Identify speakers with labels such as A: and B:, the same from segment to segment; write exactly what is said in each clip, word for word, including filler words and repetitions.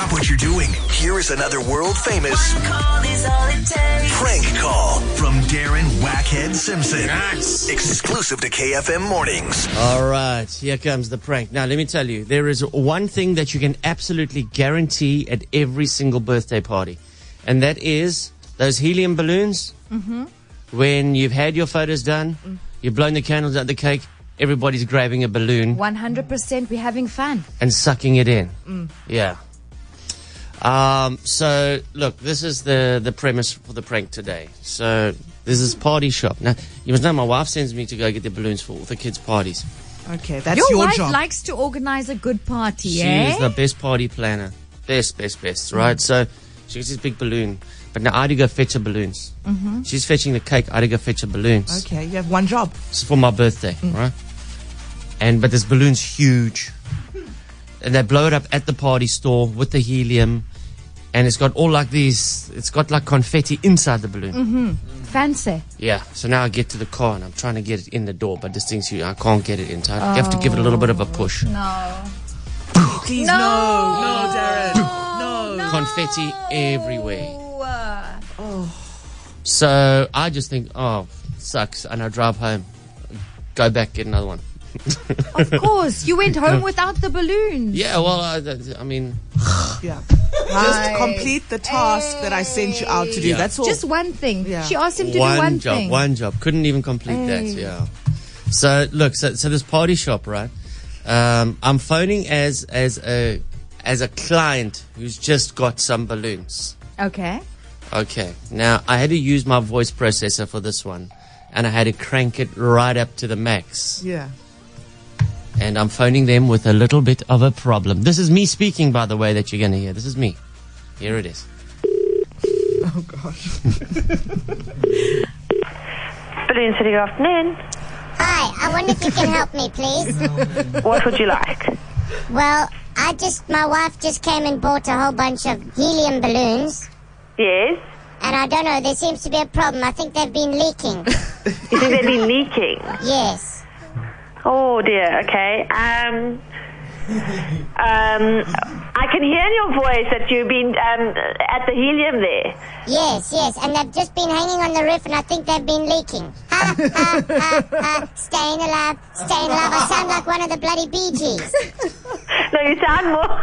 A: Stop what you're doing. Here is another world-famous
B: call is all it takes.
A: prank call from Darren Wackhead Simpson.
C: Nice.
A: Exclusive to K F M Mornings.
C: All right, here comes the prank. Now, let me tell you, there is one thing that you can absolutely guarantee at every single birthday party, and that is those helium balloons. Mm-hmm. When you've had your photos done, mm. you've blown the candles out the cake, everybody's grabbing a balloon.
D: one hundred percent we're having fun.
C: And sucking it in.
D: Mm.
C: Yeah. Um, so, look, this is the, the premise for the prank today. So, this is party shop. Now, you must know my wife sends me to go get the balloons for all the kids' parties.
E: Okay, that's
D: your,
E: your,
D: wife
E: job.
D: likes to organize a good party,
C: She
D: eh?
C: is the best party planner. Best, best, best, right? Mm. So, she gets this big balloon. But now I had to go fetch her balloons. Mm-hmm. She's fetching the cake. I had to go fetch her balloons.
E: Okay, you have one job.
C: It's for my birthday, mm. right? And but this balloon's huge, and they blow it up at the party store with the helium, and it's got all like these. It's got like confetti inside the balloon.
D: Mm-hmm. Fancy.
C: Yeah. So now I get to the car and I'm trying to get it in the door, but this thing's huge. I can't get it in time. Oh. You have to give it a little bit of a push.
D: No.
E: Please,
D: no,
E: no, no, Darren, no.
D: no.
C: Confetti everywhere.
E: Oh.
C: So I just think, oh, sucks, and I drive home, go back, get another one.
D: Of course, you went home without the balloons.
C: Yeah, well, I, I mean,
E: yeah. Just complete the task hey. that I sent you out to do.
C: Yeah.
E: That's all.
D: Just one thing.
E: Yeah.
D: She asked him to
C: one
D: do one
C: job,
D: thing.
C: One job. Couldn't even complete hey. that. Yeah. So look, so so this party shop, right? Um, I'm phoning as as a as a client who's just got some balloons.
D: Okay.
C: Okay. Now I had to use my voice processor for this one, and I had to crank it right up to the max.
E: Yeah.
C: And I'm phoning them with a little bit of a problem. This is me speaking, by the way, that you're going to hear. This is me. Here it is.
E: Oh, gosh.
F: Balloon City, good afternoon.
G: Hi, I wonder if you can help me, please.
F: What would you like?
G: Well, I just, my wife just came and bought a whole bunch of helium balloons.
F: Yes?
G: And I don't know, there seems to be a problem. I think they've been leaking.
F: You think they've been leaking?
G: Yes.
F: Oh dear, okay. Um, um, I can hear in your voice that you've been um, at the helium there.
G: Yes, yes, and they've just been hanging on the roof and I think they've been leaking. Ha, ha, ha, ha, staying alive, staying alive. I sound like one of the bloody Bee Gees.
F: No, you sound more...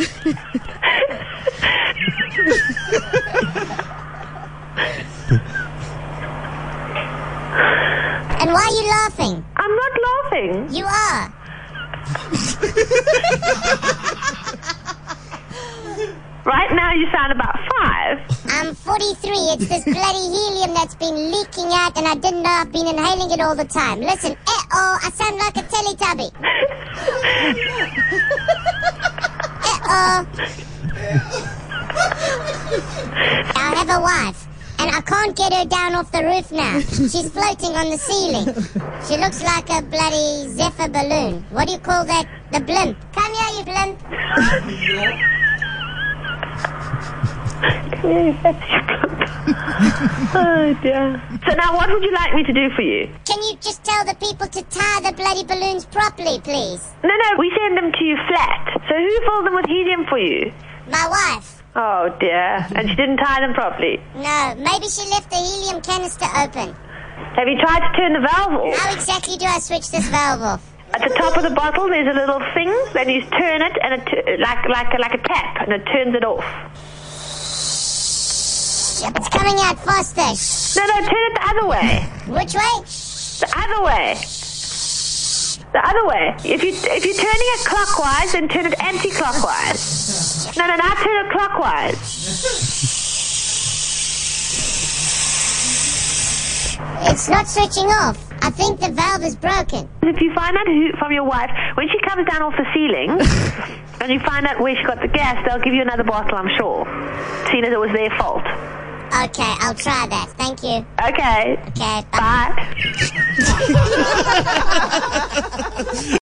G: And why are you laughing?
F: I'm not laughing.
G: You are.
F: Right now you sound about five.
G: I'm forty-three. It's this bloody helium that's been leaking out and I didn't know I've been inhaling it all the time. Listen, eh-oh, I sound like a Teletubby. Eh-oh. I have a wife. And I can't get her down off the roof now. She's floating on the ceiling. She looks like a bloody Zephyr balloon. What do you call that? The blimp. Come here, you blimp.
F: Oh, dear. So now what would you like me to do for you?
G: Can you just tell the people to tie the bloody balloons properly, please?
F: No, no, we send them to you flat. So who fills them with helium for you?
G: My wife.
F: Oh, dear. And she didn't tie them properly?
G: No, maybe she left the helium canister open.
F: Have you tried to turn the valve off?
G: How exactly do I switch this valve off?
F: At the top of the bottle, there's a little thing, then you turn it, and it t- like like like a tap, and it turns it off.
G: It's coming out faster.
F: No, no, turn it the other way.
G: Which way?
F: The other way. The other way. If you if you're turning it clockwise, then turn it anti-clockwise. No, no, now turn it clockwise.
G: It's not switching off. I think the valve is broken.
F: If you find out who, from your wife, when she comes down off the ceiling, and you find out where she got the gas, they'll give you another bottle, I'm sure. Seeing as it was their fault.
G: Okay, I'll try that. Thank you.
F: Okay.
G: Okay,
F: bye. Bye.